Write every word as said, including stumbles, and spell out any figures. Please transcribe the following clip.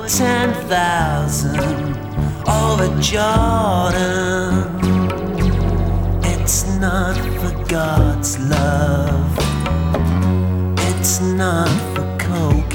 ten thousand over Jordan. It's not for God's love, it's not for coke.